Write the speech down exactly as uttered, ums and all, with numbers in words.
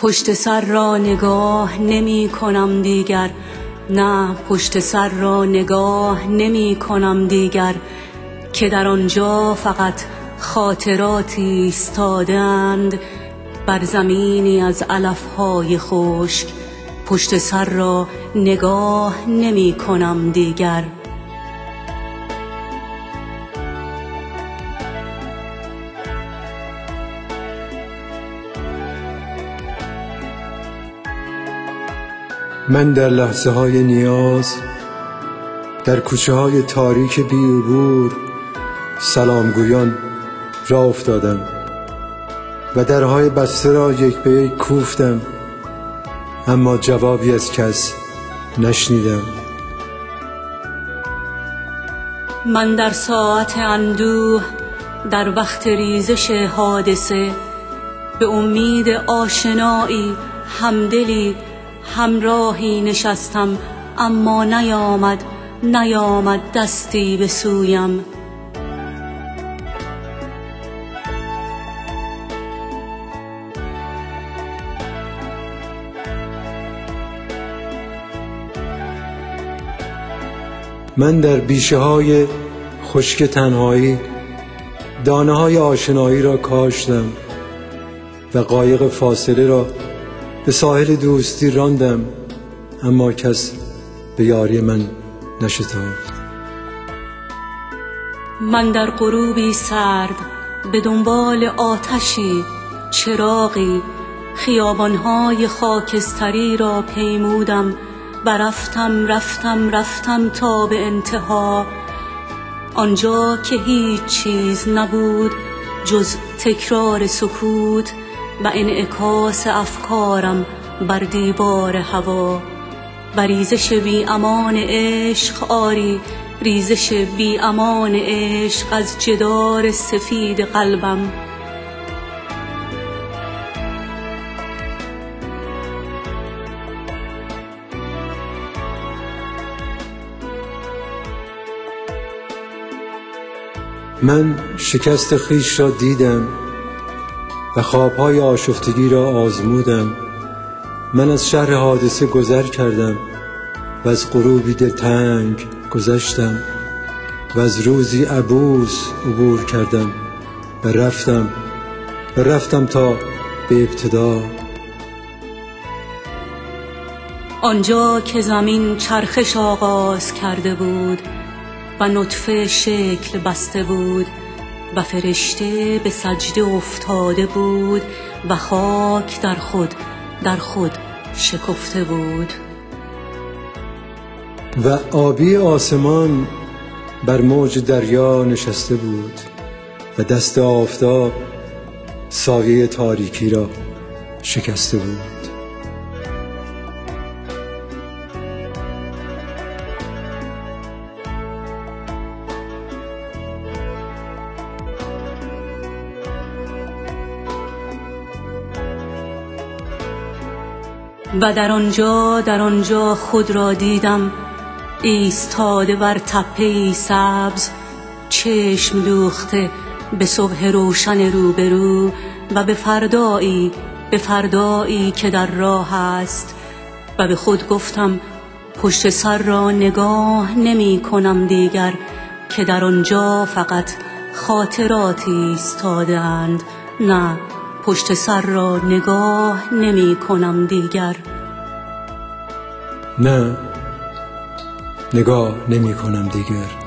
پشت سر را نگاه نمی کنم دیگر، نه پشت سر را نگاه نمی کنم دیگر، که در آنجا فقط خاطراتی ایستادند بر زمینی از علفهای خشک. پشت سر را نگاه نمی کنم دیگر. من در لحظه های نیاز در کوچه های تاریک بی عبور سلامگویان راه افتادم و درهای بسته را یک به یک کوفتم، اما جوابی از کس نشنیدم. من در ساعت اندوه در وقت ریزش حادثه به امید آشنایی، همدلی، همراهی نشستم، اما نیامد نیامد دستی به سویم. من در بیشه های خشک تنهایی دانه های آشنایی را کاشتم و قایق فاصله را به ساحل دوستی راندم، اما کس به یاری من نشتافت. من در غروبی سرد به دنبال آتشی، چراغی، خیابانهای خاکستری را پیمودم و رفتم رفتم رفتم تا به انتها، آنجا که هیچ چیز نبود جز تکرار سکوت و انعکاس افکارم بر دیوار هوا. و ریزش بی امان عشق، آری ریزش بی امان عشق از جدار سفید قلبم. من شکست خویش را دیدم و خوابهای آشفتگی را آزمودم. من از شهر حادثه گذر کردم و از غروبی دلتنگ گذشتم و از روزی عبوس عبور کردم و رفتم و رفتم تا به ابتدا، آنجا که زمین چرخش آغاز کرده بود و نطفه شکل بسته بود و فرشته به سجده افتاده بود و خاک در خود در خود شکفته بود. و آبی آسمان بر موج دریا نشسته بود و دست آفتاب سایه تاریکی را شکسته بود. و در آنجا در آنجا خود را دیدم ایستاده بر تپه‌ای سبز، چشم دوخته به صبح روشن روبرو و به فردایی به فردایی که در راه است. و به خود گفتم پشت سر را نگاه نمی کنم دیگر، که در آنجا فقط خاطراتی ایستاده‌اند، نه پشت سر را نگاه نمی کنم دیگر. نه، نگاه نمی کنم دیگر.